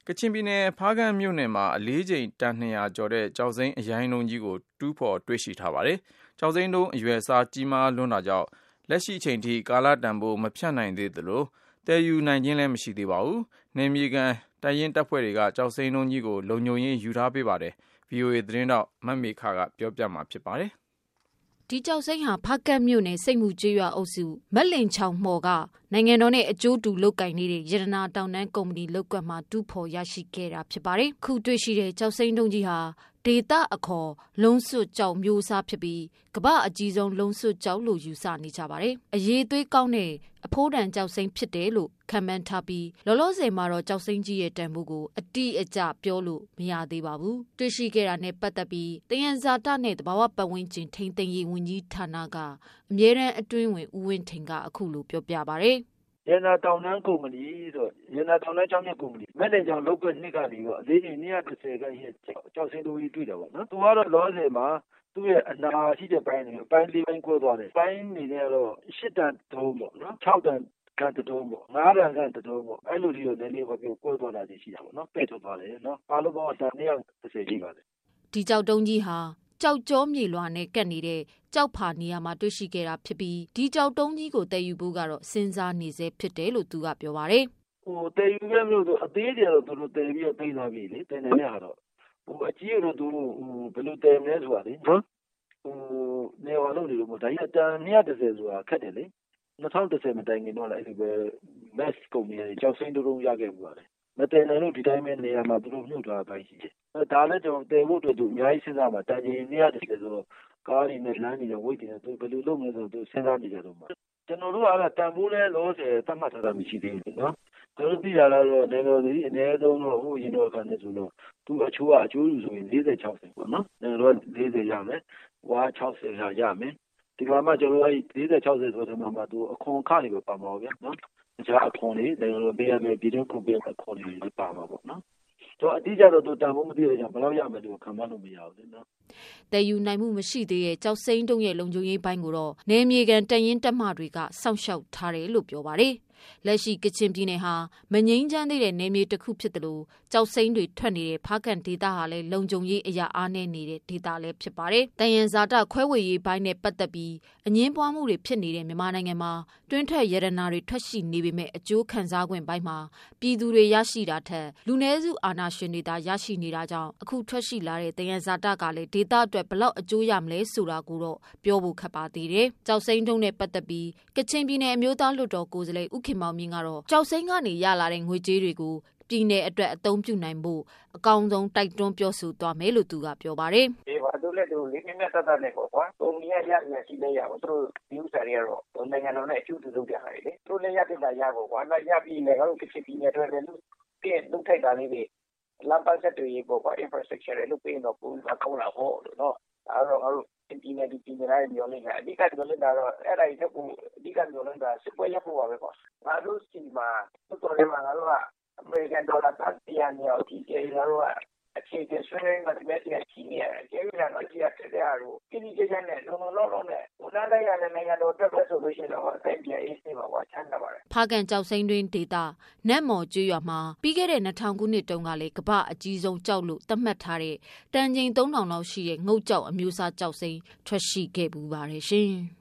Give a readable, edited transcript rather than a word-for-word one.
ကချင်ပြည်နယ်ဖားကန့်မြို့နယ်မှာအလေးချိန်တန်200ကျော်တဲ့ကျောက်စိမ်းအရိုင်းလုံးကြီးကိုတူးဖော်တွေ့ရှိထားပါတယ်။ကျောက်စိမ်းတုံးအရွယ်အစားကြီးမားလွန်းတာကြောင့်လက်ရှိအချိန်ထိကာလတန်ဖိုးမဖြတ်နိုင်သေးသလိုတည်ယူနိုင်ခြင်းလည်းမရှိသေးပါဘူး။နယ်မြေခံတပ်ရင်းတပ်ဖွဲ့တွေကကျောက်စိမ်းတုံးကြီးကိုလုံခြုံရေးယူထားပေးပါတယ်။ VOA သတင်းတောက်မမေခကပြောပြမှာဖြစ်ပါတယ်။ဒီကျောက်စိမ်းဟာဖားကန့်မြို့နယ်စိတ်မှုကျေးရွာအုပ်စုမက်လင်ချောင်မှော်ကနိုင်ငံတော်နဲ့အကျိုးတူလုပ်ကိုင်နေတဲ့ရတနာတောင်တန်းကုမ္ပဏီလုပ်ကွက်မှာတူးဖော်ရရှိခဲ့တာဖြစ်ပါတယ်။ခုတွေ့ရှိတဲ့ကျောက်စိမ်းတုံးကြီးဟာဒေသအခေါ်လုံးစွတ်ကျောက်မျိုးစားဖြစ်ပြီးကမ္ဘာအကြီးဆုံးလုံးစွတ်ကျောက်လို့ယူဆနေကြပါတယ်။အရေးသွေးကောင်းတဲ့အဖိုးတန်ကျောက်စိမ်းဖြစ်တယ်လို့ခန့်မှန်းထားပြီးလောလောဆယ်မှာတော့ကျောက်စိမ်းကြီးရဲ့တန်ဖိုးကိုအတိအကျပြောလို့မရသေးပါဘူး။တွေ့ရှိခဲ့တာနဲ့ပတ်သက်ပြီးတယံဇာတနဲ့သဘာဝပတ်ဝန်းကျင်ထိန်းသိမ်းရေးဝန်ကြီးဌာနကအမြဲတမ်းအတွင်းဝင်ဦးဝင်းထင်ကအခုလိုပြောပြပါတယ်။ရတနာတောင်တန်းကုမ္ပဏီဆိုရတနာတောင်တန်းကျောက်မျက်ကုမ္ပဏီမက်လင်ချောင်လုပ်ကွက်နှစ်ကနေတော့အလေးချိန်230ခန့်ရဲ့ကျောက်စိမ်းတုံးကြီးတွေ့တယ်ပေါ့နော်။သူကတော့လောဆယ်မှာသူ့ရဲ့အနာရှိတဲ့ပိုင်းတွေအပိုင်း၄ပိုင်းကွဲသွားတယ်။ပိုင်းနေနဲ့တော့8တန်တုံးပေါ့နော်6တန်ကန်တုံးပေါ့9တန်ကန်တုံးပေါ့အဲ့လိုကြီးတော့နည်းနည်းပဲကွဲသွားတာရှိတာပေါ့နော်ပဲ့ထုတ်သွားတယ်နော်အားလုံးပေါင်းအတန်230ရှိပါတယ်ဒီကျောက်တုံးကြီးဟာကျောက်ကြောမြေလွှာနဲ့ကပ်နေတဲ့ကျောက်ဖာနေရာမှာတွေ့ရှိခဲ့တာဖြစ်ပြီးဒီကျောက်တုံးကြီးကိုတည်ယူဖို့ကတော့စဉ်းစားနေစေဖြစ်တယ်လို့သူကပြောပါတယ်တည်ယူခဲ့မျိုးဆိုအသေးတွေတော့သူတို့တည်ပြီးတော့သိမ်းသွားပြီလေတည်နေရတော့အကြီးကတော့သူဘယ်လိုတည်မလဲဆိုတာလေနော်နေဝါလို့နေလို့ဒါကြီးအတန်230ဆိုတာခက်တယ်လေ2010မတိုင်ခင်တော့လည်းအဲ့ဒီပဲ mass ကုမ္ပဏီတွေကျောက်စိမ်းတုံးရခဲ့ပြီပါတယ်မတည်နိုင်လို့ဒီတိုင်းပဲနေရာမှာသူတို့မြုပ်သွားပိုင်းရှိတယ်ဒါလည်းကျွန်တော်တည်ဖို့အတွက်သူအများကြီးစဉ်းစားမှာတန်ချိန်230ဆိုတော့ကားတွေနဲ့လမ်းတွေနဲ့ဝိတ်တွေနဲ့သူဘယ်လိုလုပ်မလဲဆိုတော့သူစဉ်းစားနေကြတော့မှာကျွန်တော်တို့ကတန်ဖိုးလဲလောဆယ်သတ်မှတ်ထားတာမရှိသေးဘူးနော်ကျွန်တော်သိရတာတော့နိုင်ငံတော်စီအနည်းဆုံးတော့ဟိုရင်တော့ခံနေဆိုတော့သူအချိုးကအကျိုးယူဆိုရင်40 60ပေါ့နော်နိုင်ငံတော်က40ရမယ်ဝါ60ရမယ်ဒီမှာမှကျွန်တော်အဲ့40 60ဆိုတဲ့မှာသူအခွန်အခတွေပဲပါမှာဗျာနော်အခြားအခွန်တွေနိုင်ငံတော်ပေးရမယ်ပြည်တွင်းကုန်ပေးအခွန်တွေပါမှာပေါ့နော်တော့အတိအကျတော့တန်ဖိုးမသိရကြဘယ်လောက်ရမယ်လို့ခံမှန်းလို့မရဘူးလေနော်တည်ယူနိုင်မှုမရှိသေးတဲ့ကျောက်စိမ်းတုံးရဲ့လုံခြုံရေးပိုင်းကိုတော့နယ်မြေကန်တရင်တက်မှတွေကစောင့်ရှောက်ထားတယ်လို့ပြောပါတယ်လက်ရှိကချင်ပြည်နယ်ဟာမငြိမ်းချမ်းသေးတဲ့နယ်မြေတစ်ခုဖြစ်တယ်လို့ကြောက်စိမ်းတွေထွက်နေတဲ့ဖားကန့်ဒေသဟာလည်းလုံခြုံရေးအရာအားနည်းနေတဲ့ဒေသလည်းဖြစ်ပါတယ်။တယံဇာတခွဲဝေရေးပိုင်းနဲ့ပတ်သက်ပြီးအငင်းပွားမှုတွေဖြစ်နေတဲ့မြန်မာနိုင်ငံမှာတွင်းထွက်ရတနာတွေထွက်ရှိနေပေမဲ့အကျိုးခံစား권ပိုင်းမှာပြည်သူတွေရရှိတာထက်လူနည်းစုအာဏာရှင်တွေသာရရှိနေတာကြောင့်အခုထွက်ရှိလာတဲ့တယံဇာတကလည်းဒေသအတွက်ဘလောက်အကျိုးရမလဲဆိုတာကိုတော့ပြောဖို့ခက်ပါသေးတယ်။ကြောက်စိမ်းတုံးနဲ့ပတ်သက်ပြီးကချင်ပြည်နယ်အမျိုးသားလွှတ်တော်ကိုယ်စားလှယ်ဦးခင်မောင်မြင့်ကတော့ကျောက်စိမ်းကနေရလာတဲ့ငွေကြေးတွေကိုပြည်နယ်အတွက်အသုံးပြုနိုင်ဖို့အကောင်းဆုံးတိုက်တွန်းပြောဆိုသွားမယ်လို့သူကပြောပါတယ်။ဒီပါတို့လည်းသူလေးနည်းတတ်နဲ့ပေါ့ကွာ။ပုံမြင်ရရှိနေရအောင်သူတို့ဒီဥစ္စာတွေကတော့နိုင်ငံတော်နဲ့အကျိုးတူလုပ်ကြရတယ်လေ။သူလည်းရတဲ့တာရဖို့ကွာ။ရပြီးလည်းငါတို့ကချင်ပြည်နယ်အတွက်လည်းလူထိုက်တာလေးတွေလမ်းပန်းဆက်တွေပေါ့ကွာ infrastructure တွေလုပ်ပြီးတော့ပုံစံကောင်းလာဖို့လို့နော်။ဒါတော့ငါတို့ပြည်နယ်တိုင်းမျိုးလေးကအဓိကမျိုးလေးကတော့အဲ့ဒါကြီးကိုအဓိကမျိုးလေးကစစ်ပွဲရဖို့ပါပဲကွာ။ငါတို့စီမှာတော်တယ်မှာငါတို့ကအမေရိကန်ဒေါ်လာ100နေအောင်ဒီကြေးငါတို့ကအခြေခံဆွေးနွေးမှဒီမဲ့ကြီးနေရတယ်ကျေးဇူးတော်ကြီးရတဲ့အားကိုပြည်ပြည်ချင်းနဲ့လုံးလုံးနဲ့ဟိုနားတိုင်းရတဲ့နိုင်ငံတော်အတွက်ပဲဆိုလို့ရှိရင်တော့အတိုင်းပြည်အေးစေးပါကွာချမ်းသာပါတယ်ဖားကန့်ကျောက်စိမ်းတွင်းဒေသနတ်မော်ကျွော်မှာပြီးခဲ့တဲ့2000ခုနှစ်တုန်းကလေကမ္ဘာအကြီးဆုံးကျောက်လို့သတ်မှတ်ထားတဲ့တန်ချိန်3000လောက်ရှိတဲ့ငုတ်ကျောက်အမျိုးအစားကျောက်စိမ်းထွက်ရှိခဲ့ပူပါတယ်ရှင်